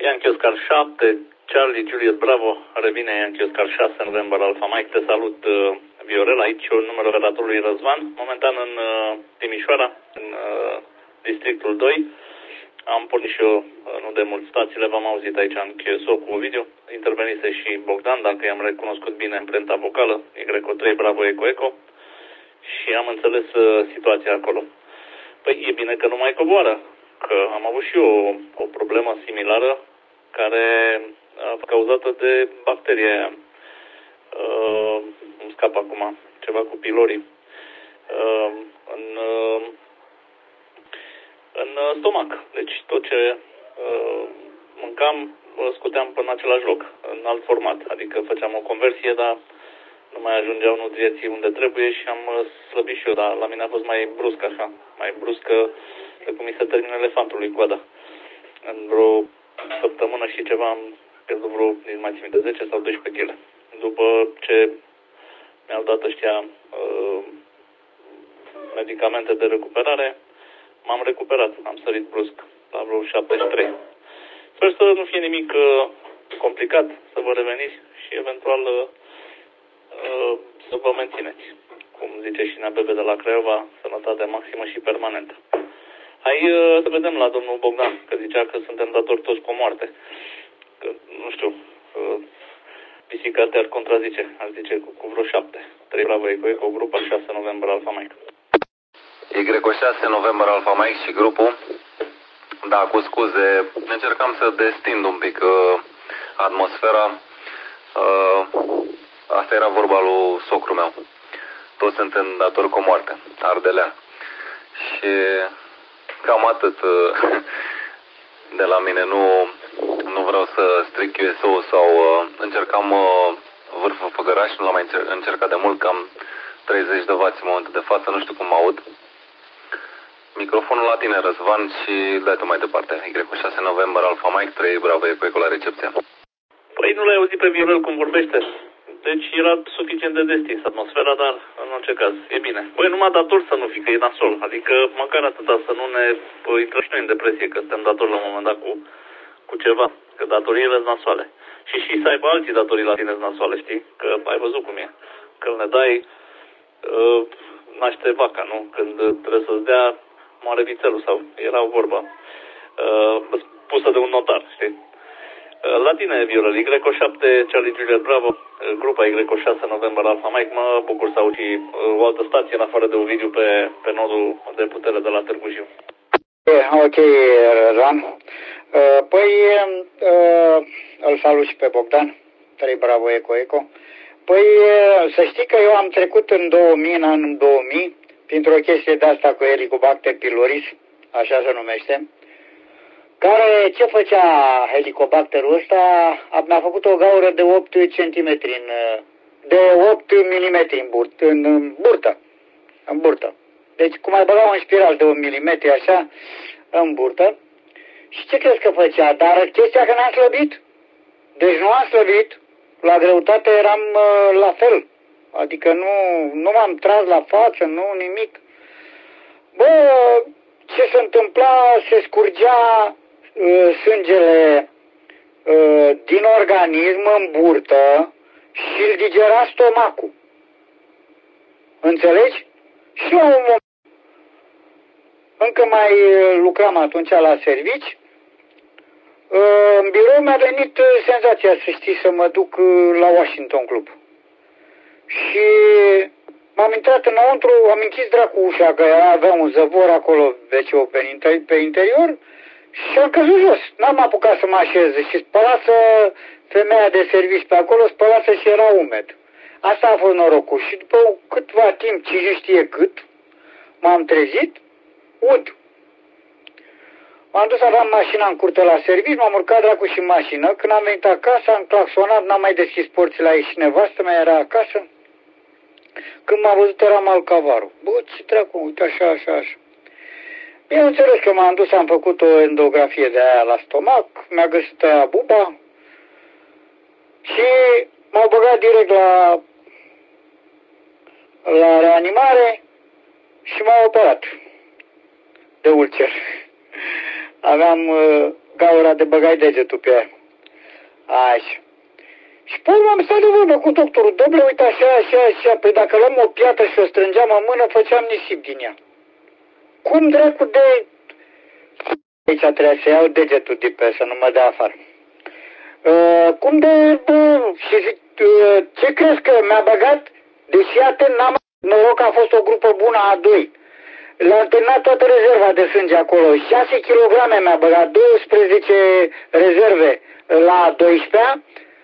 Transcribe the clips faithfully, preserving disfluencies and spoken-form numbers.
Yankee Oscar șapte, Charlie Juliet Bravo, revine Yankee Oscar șase, November Alpha Mike. Te salut, uh, Viorel, aici un numărul operatorului Răzvan, momentan în uh, Timișoara, în uh, districtul doi. Am pornit și eu, uh, nu de mult, stațiile, v-am auzit aici în Q S O cu Ovidiu, intervenise și Bogdan, dacă i-am recunoscut bine amprenta vocală, Y trei Bravo Eco Eco, și am înțeles uh, situația acolo. Păi e bine că nu mai coboară, că am avut și eu o, o problemă similară care a fost cauzată de bacteria aia. Uh, îmi scap acum, ceva cu pilorii. Uh, în, uh, în stomac. Deci tot ce uh, mâncam, scoteam până în același loc, în alt format. Adică făceam o conversie, dar nu mai ajungeau nutrienții unde trebuie și am slăbit și eu, dar la mine a fost mai brusc așa, mai bruscă, de cum mi se termină elefantului coada. În vreo săptămână și ceva am pierdut vreo, nici mai țin de zece sau doisprezece kilograme. După ce mi-au dat ăștia uh, medicamente de recuperare, m-am recuperat, am sărit brusc la vreo șaptezeci și trei. Sper să nu fie nimic uh, complicat, să vă reveniți și eventual uh, uh, să vă mențineți. Cum zice și Nea Bebe de la Craiova, sănătate maximă și permanentă. Hai uh, să vedem la domnul Bogdan, că zicea că suntem datori toți cu moarte. Că, nu știu, uh, pisica te-ar contrazice, ar zice cu, cu vreo șapte. trei Bravo Eco Eco, grupa șase November Alpha Mike. Y șase November Alpha Mike și grupul. Da, cu scuze, încercam să destind un pic uh, atmosfera. Uh, asta era vorba lui socru meu. Toți suntem datori cu moarte, ardelean. Și cam atât uh, de la mine. Nu, nu vreau să stric Q S O sau uh, încercam uh, vârful Făgăraș, nu l-am mai încercat de mult, cam treizeci de wați în momentul de față, nu știu cum mă aud. Microfonul la tine, Răzvan, și dai tu mai departe. Y șase November Alpha Mike, trei Bravo Eco Eco la recepție. Păi nu l-ai auzit pe Viorel cum vorbește? Deci era suficient de destins atmosfera, dar în orice caz e bine. Păi numai dator să nu fii, că e nasol. Adică măcar atâta să nu ne păi, intră și noi în depresie, că suntem datori la un moment dat cu, cu ceva. Că datoriile sunt nasoale. Și și să aibă alții datorii la tine nasoale, știi? Că ai văzut cum e. Că ne dai, uh, naște vaca, nu? Când trebuie să-ți dea, moare vițelul, sau era o vorbă uh, pusă de un notar, știi? La tine, Viorel, Y șapte, Charlie Juliet Bravo, grupa Y șase November Alpha Mike. Mă bucur să aud și o altă stație în afară de Ovidiu pe, pe nodul de putere de la Târgu Jiu. Ok, Răzvan. Păi, îl salut și pe Bogdan, trei Bravo Eco Eco. Păi, să știi că eu am trecut în două mii, în anul două mii, printr-o chestie de asta cu Helicobacter pylori, așa se numește, care, ce făcea helicobacterul ăsta, mi-a făcut o gaură de opt centimetri, în, de opt milimetri în, burt, în burtă, în burtă. Deci cum ai băga un spiral de un milimetri așa, în burtă. Și ce crezi că făcea? Dar chestia că n-am slăbit. Deci nu am slăbit, la greutate eram uh, la fel. Adică nu, nu m-am tras la față, nu nimic. Bă, ce se întâmpla? Se scurgea uh, sângele uh, din organism în burtă și îl digera stomacul. Înțelegi? Și la un moment, încă mai lucram atunci la servici, uh, în birou mi-a venit senzația, să știi, să mă duc la Washington Club. Și m-am intrat înăuntru, am închis dracu ușa, că avea un zăvor acolo, vece pe, inter pe interior, și am căzut jos. N-am apucat să mă așez și spălasă femeia de servici pe acolo, spălasă și era umed. Asta a fost norocul. Și după câtva timp, cine știe cât, m-am trezit, ud. M-am dus, aveam mașina în curte la serviciu, m-am urcat dracu și în mașină. Când am venit acasă, am claxonat, n-am mai deschis porțile aici și nevastă mea era acasă. Când m-a văzut, era Malcavaru. Bă, ce dracu, uite așa, așa, așa. Bineînțeles că m-am dus, am făcut o endografie de aia la stomac, mi-a găsit aia buba și m-au băgat direct la, la reanimare și m-au operat de ulcer. Aveam uh, gaura de băgai degetul pe ea. Așa. Și pe urmă am stat de vorbă cu doctorul. Dom'le, uite așa, așa, așa. Păi dacă luăm o piatră și o strângeam în mână, făceam nisip din ea. Cum dracu de... Aici trebuia să iau degetul de pe să nu mă dea afară. Uh, cum de... Uh, și zic, uh, ce crezi că mi-a băgat? Deși atent, n-am noroc că a fost o grupă bună a doi. Le-a terminat toată rezerva de sânge acolo. șase kilograme mi-a băgat, douăsprezece rezerve la a doisprezecea.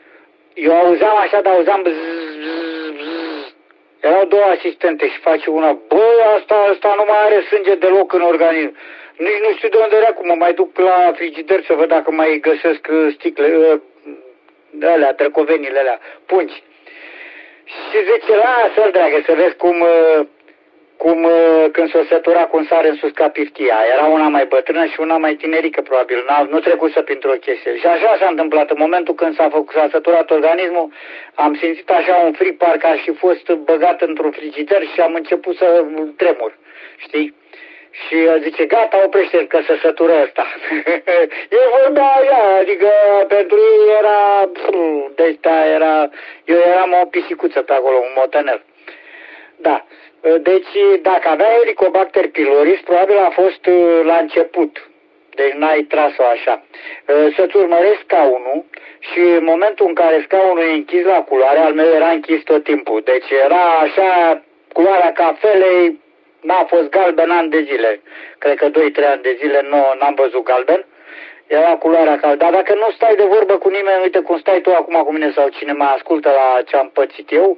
Eu auzeam așa, dar auzeam bzz, bzz, bzz. Erau două asistente și face una, bă, asta, asta nu mai are sânge deloc în organism. Nici nu știu de unde era, cum mă mai duc la frigider să văd dacă mai găsesc sticle, alea, trăcovenile alea, pungi. Și zice, lasă-l, dragă, să vezi cum, cum când s-o sătura, cum sare în sus ca piftia. Era una mai bătrână și una mai tinerică, probabil. Nu trecuse printr-o chestie. Și așa s-a întâmplat. În momentul când s-a, făcut, s-a săturat organismul, am simțit așa un frig, parcă ar fi fost băgat într-un frigider și am început să tremur. Știi? Și el zice, gata, oprește că se sătură ăsta. El vorbea ea, adică pentru ei era, deci era, eu eram o pisicuță pe acolo, un motanel. Da, deci dacă avea Helicobacter pylori, probabil a fost la început, deci n-ai tras-o așa. Să-ți urmăresc scaunul și în momentul în care scaunul e închis la culoare, al meu era închis tot timpul, deci era așa, culoarea cafelei, n-a fost galben ani de zile. Cred că doi trei ani de zile nu n-am văzut galben. Era culoarea caldă. Dar dacă nu stai de vorbă cu nimeni, uite cum stai tu acum cu mine sau cine mă ascultă la ce am pățit eu,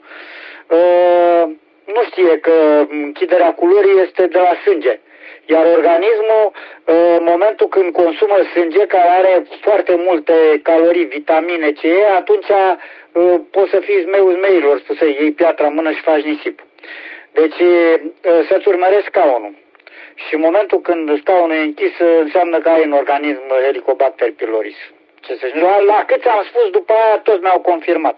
uh, nu știe că închiderea culorii este de la sânge. Iar organismul, în momentul când consumă sânge, care are foarte multe calorii, vitamine, ce e, atunci uh, poți să fii zmeiul zmeilor, spus să iei piatra în mână și faci nisip. Deci să-ți urmăresc scaunul. Și în momentul când scaunul e închis, înseamnă că ai în organism Helicobacter pylori. La, la cât ți-am spus, după aia toți mi-au confirmat.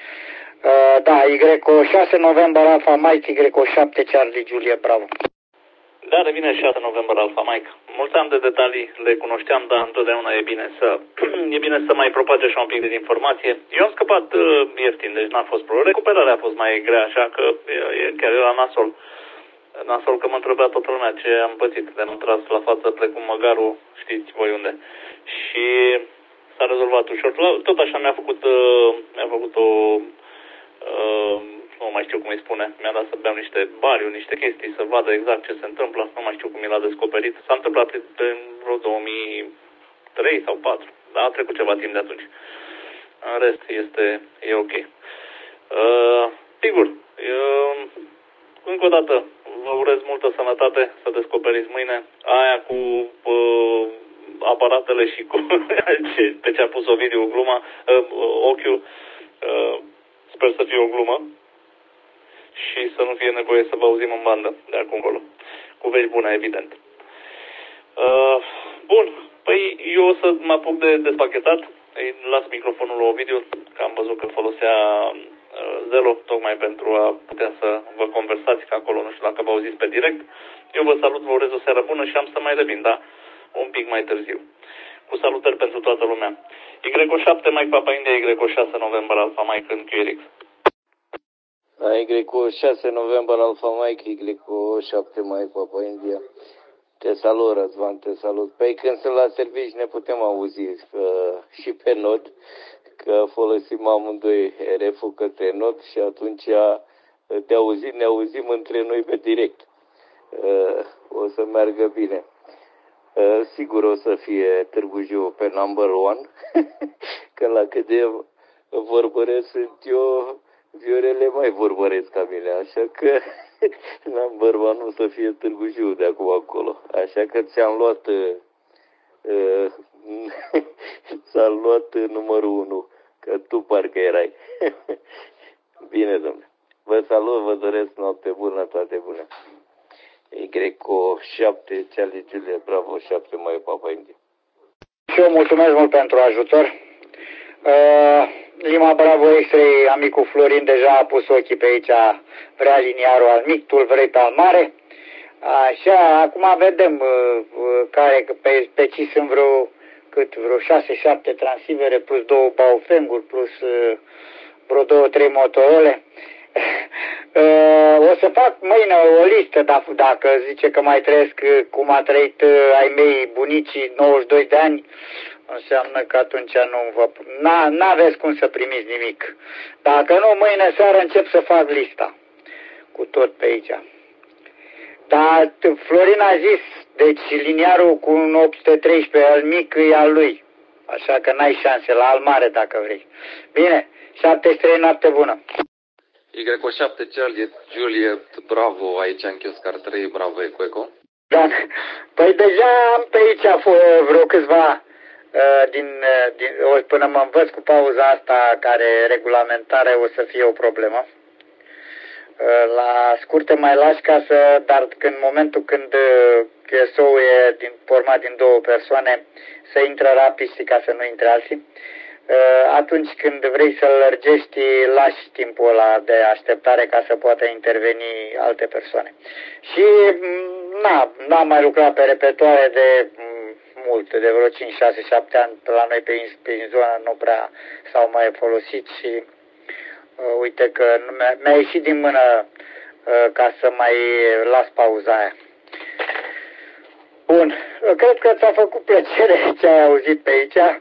Uh, da, Y șase November Alpha Mike, Y șapte Charlie Julie Bravo. Da, revine șase November Alpha Mike. Mulțeam de detalii, le cunoșteam, dar întotdeauna e bine să e bine să mai propage așa un pic de informație. Eu am scăpat uh, ieftin, deci n-a fost problemă. Recuperarea a fost mai grea, așa că e, chiar era nasol. Nasol că mă întrebea toată lumea ce am pățit, de nu tras la față, plecum măgarul, știți voi unde. Și s-a rezolvat ușor. Tot așa mi-a făcut, uh, mi-a făcut o... Uh, nu mai știu cum îi spune, mi-a dat să beau niște bariu, niște chestii, să vadă exact ce se întâmplă, nu mai știu cum mi l-a descoperit. S-a întâmplat pe vreo două mii trei sau patru, dar a trecut ceva timp de atunci. În rest este, e ok. Uh, sigur, uh, încă o dată, vă urez multă sănătate, să descoperiți mâine. Aia cu uh, aparatele și cu pe ce a pus Ovidiu gluma, uh, ochiul, uh, sper să fie o glumă. Și să nu fie nevoie să vă auzim în bandă de acum încolo. Cu vești bune, evident. Uh, bun, păi eu o să mă apuc de despachetat. Îi las microfonul lui Ovidiu, că am văzut că folosea uh, Zelo, tocmai pentru a putea să vă conversați, că acolo nu știu dacă vă auziți pe direct. Eu vă salut, vă urez o seară bună și am să mai revin, da? Un pic mai târziu. Cu salutări pentru toată lumea. Y șapte Mike Papa India, Y șase November Alpha Mike în Q R X. Y șase November Alpha Mike, Y șapte Mike Papa India. Te salut, Răzvan, te salut. Păi când sunt la servici ne putem auzi uh, și pe not, că folosim amândoi R F-ul către not și atunci te auzim, ne auzim între noi pe direct. Uh, o să meargă bine. Uh, sigur o să fie Târgu Jiu pe number one, că la cât de vorbăresc sunt eu, Viorele mai vorbăresc ca mine, așa că number one o să fie Târgu Jiu de acum acolo. Așa că ți-am luat, uh, ți-am luat numărul unu, că tu parcă erai. Bine, domnule. Vă salut, vă doresc noapte bună, toate bune. Y șapte, Charlie Julie, Bravo, șapte, mai Papa India. Și eu mulțumesc mult pentru ajutor. Uh, Lima Bravo X-ray, amicul Florin deja a pus ochii pe aici, vrea liniarul al mic, tu vrei pe al mare. Așa, acum vedem uh, care, pe, pe ce sunt vreo cât vreo șase șapte transivere, plus două baofenguri, plus uh, vreo două trei motorole. uh, o să fac mâine o listă, dacă zice că mai trăiesc cum a trăit uh, ai mei bunicii nouăzeci și doi de ani, înseamnă că atunci nu vă... N-aveți cum să primiți nimic. Dacă nu, mâine seară încep să fac lista. Cu tot pe aici. Dar Florin a zis, deci liniarul cu un opt sute treisprezece, al mic, e al lui. Așa că n-ai șanse, la al mare dacă vrei. Bine, șaptezeci și trei, noapte bună. Y O șapte Charlie Juliet Bravo, aici în Chioscar trei, Bravo Eco Eco. Da, păi deja am pe aici vreo câțiva uh, din, uh, din, până mă învăț cu pauza asta care regulamentare o să fie o problemă. La scurte mai lași ca să, dar în momentul când Q S O-ul e din, format din două persoane, să intră rapiștii ca să nu intre alții. Atunci când vrei să-l lărgești, lași timpul ăla de așteptare ca să poată interveni alte persoane. Și na, n-am mai lucrat pe repertoare de mult, de vreo cinci, șase, șapte ani la noi pe, pe zonă nu prea s-au mai folosit și Uh, uite că mi-a ieșit din mână uh, ca să mai las pauza aia. Bun, uh, cred că ți-a făcut plăcere ce ai auzit pe aici.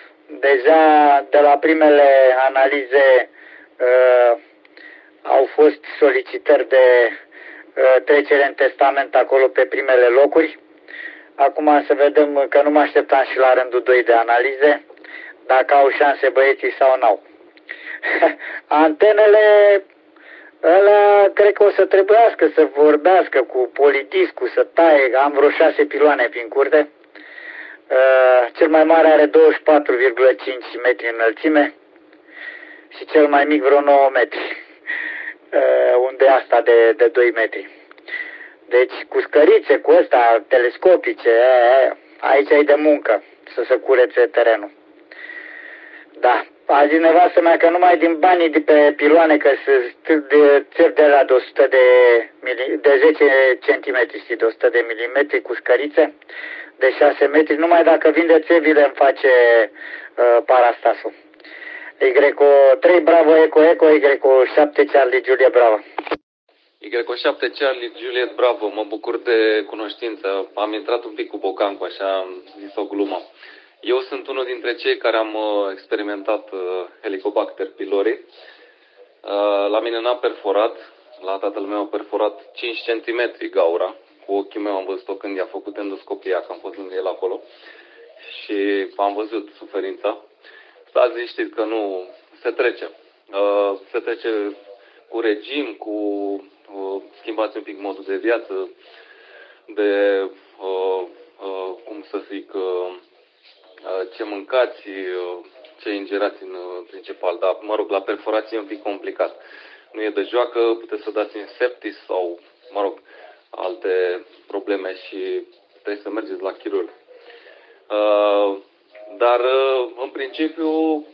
Deja de la primele analize uh, au fost solicitări de uh, trecere în testament acolo pe primele locuri. Acum să vedem că nu mă așteptam și la rândul doi de analize, dacă au șanse băieții sau n-au. Antenele ăla cred că o să trebuiască să vorbească cu polidiscul, să taie, am vreo șase piloane prin curte. Uh, cel mai mare are douăzeci și patru virgulă cinci metri înălțime și cel mai mic vreo nouă metri, uh, unde asta de, de doi metri. Deci cu scărițe, cu ăsta, telescopice, aia, aici e de muncă să se curețe terenul. Da. A zis nevastă mea că numai din banii de pe piloane, că se de țevi de la de, o sută de, de zece centimetri, știi, de o sută de milimetri cu scărițe, de șase metri, numai dacă vinde țevile îmi face uh, parastasul. Y O trei Bravo Eco Eco, Y O șapte Charlie Juliet Bravo. Y O șapte Charlie Juliet Bravo, mă bucur de cunoștință. Am intrat un pic cu bocancul, așa am zis o glumă. Eu sunt unul dintre cei care am experimentat Helicobacter pylori. La mine n-a perforat, la tatăl meu a perforat cinci centimetri gaura. Cu ochii meu am văzut-o când i-a făcut endoscopia, că am fost lângă el acolo. Și am văzut suferința. Stați liniștit că nu se trece. Se trece cu regim, cu schimbați un pic modul de viață, de, cum să zic, ce mâncați, ce ingerați în principal, dar, mă rog, la perforație e un pic complicat. Nu e de joacă, puteți să dați în septis sau, mă rog, alte probleme și trebuie să mergeți la chirurg. Dar, în principiu,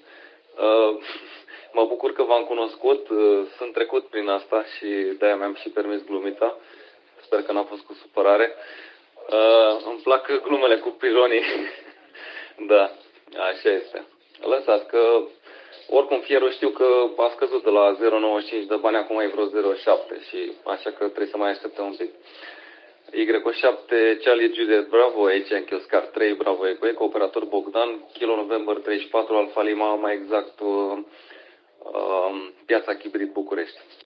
mă bucur că v-am cunoscut, sunt trecut prin asta și de-aia mi-am și permis glumita. Sper că n-a fost cu supărare. Îmi plac glumele cu pilonii. Da, așa este. Lăsați că, oricum, fierul știu că a scăzut de la zero virgulă nouăzeci și cinci de bani, acum e vreo zero virgulă șapte și așa că trebuie să mai așteptăm un pic. Y O șapte Charlie Juliet Bravo, aici în Chioscar trei, Bravo Eco Eco, operator Bogdan, Kilo November treizeci și patru, Alfa Lima, mai exact, uh, uh, Piața Chibrit, București.